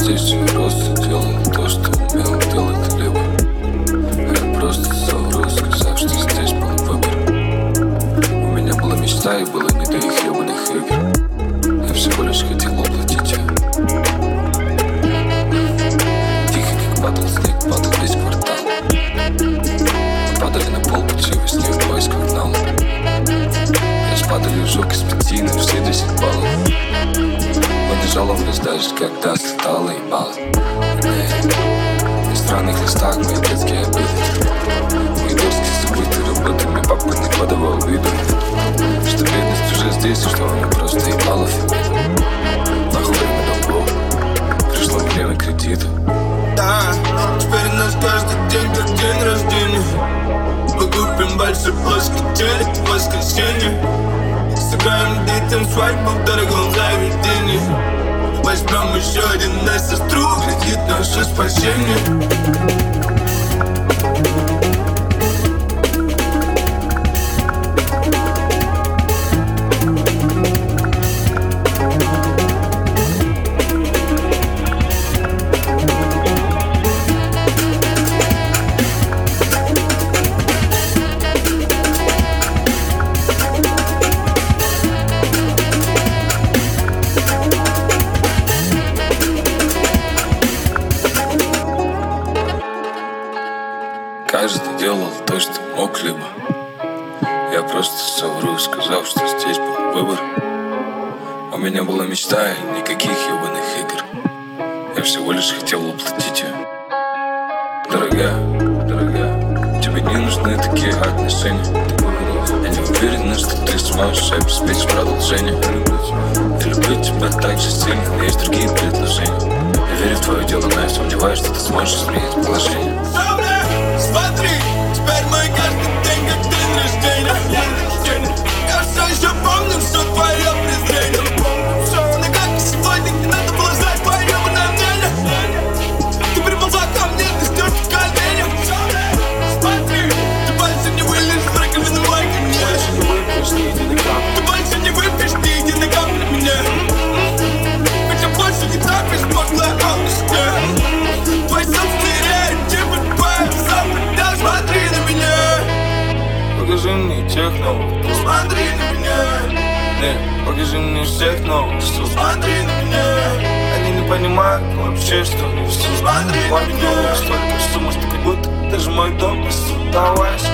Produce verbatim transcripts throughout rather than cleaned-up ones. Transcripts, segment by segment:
здесь и рос, делал то, что умел делать либо. Я просто совру, сказав, что здесь был выбор. У меня была мечта и было не до их ебаных игр. Я всего лишь хотел воплотить ее. Тихо, как падал снег, падал весь квартал. Мы падали на пол пути во сне в поисках дна. Я спадали в жук из пяти на все десять баллов. Мы не жаловались даже, когда стало ебало. На странных листах мои детские обиды. Мои дурские забытые работами папа не подавал виду, что бедность уже здесь и что она просто ебала фемина. Нахуй время долгов, пришло время кредита. Да, теперь у нас каждый день как день рождения. Мы купим большой плоский телек в воскресенье. Сыграем детям свадьбу в дорогом заведении. Возьмем еще один на сестру, кредит наше спасение. Каждый делал то, что мог, либо я просто совру, сказав, что здесь был выбор. У меня была мечта и никаких ебаных игр. Я всего лишь хотел воплотить ее. Дорогая, дорогая, тебе не нужны такие отношения. Я не уверен, что ты сможешь обеспечить продолжение. Я люблю тебя так же сильно, но есть другие предложения. Я верю в твое дело, но я сомневаюсь, что ты сможешь изменить положение. Смотри, теперь мы каждый день как день рождения. Я все еще помню все твое презрение. Но как и сегодня не надо было знать твое мнение. Ты приползла ко мне, ты стерт коленям. Смотри, ты больше не вылезешь в раковину мой конец. Ты больше не выпьешь ни единой капли меня. Хотя больше не трапишь пошлая алчность. Твой собственный реактив, твоя запад. Смотри на меня. Покажи мне тех новых. Смотри на меня. Не, покажи мне всех новых. Смотри на меня. Они не понимают вообще, что не все. Смотри на меня. Столько сумма, что как будто даже мой дом оставайся.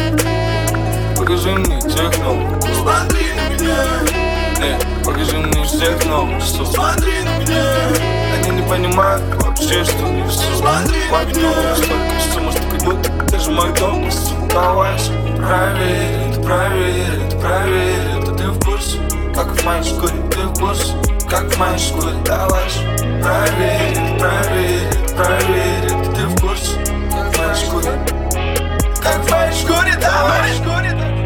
Покажи мне тех новых. Смотри на меня. Не, покажи мне всех новых. Смотри на меня. Они не понимают вообще, что не все. Смотри на меня. Столько сумма, что как будто даже мой дом оставайся. Проверь, проверь, проверь, это ты в курсе. Как в моей шкуре, ты в курсе. Как в моей шкуре, давай же. Проверь, проверь, проверь, это ты в курсе. Как в моей шкуре. Как в моей шкуре, давай же.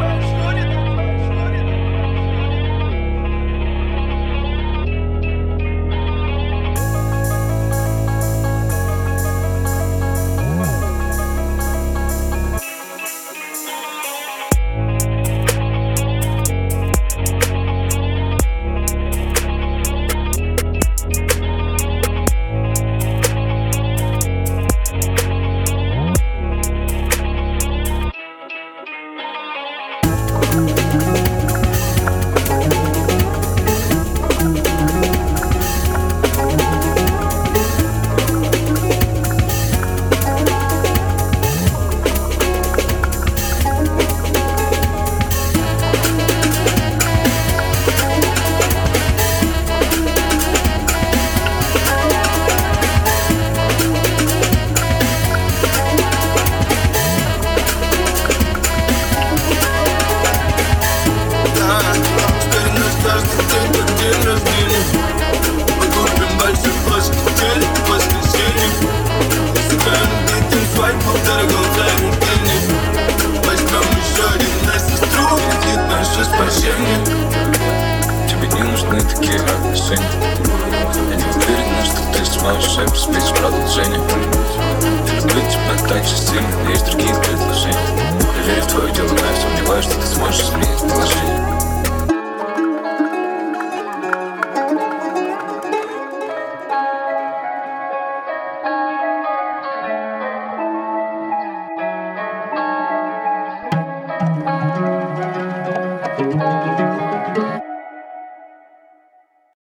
Тебе не нужны такие отношения. Я не уверен, что ты сможешь обеспечить продолжение. Я люблю тебя так же сильно, но есть другие предложения. Я верю в твое дело, но я сомневаюсь, что ты сможешь изменить положение.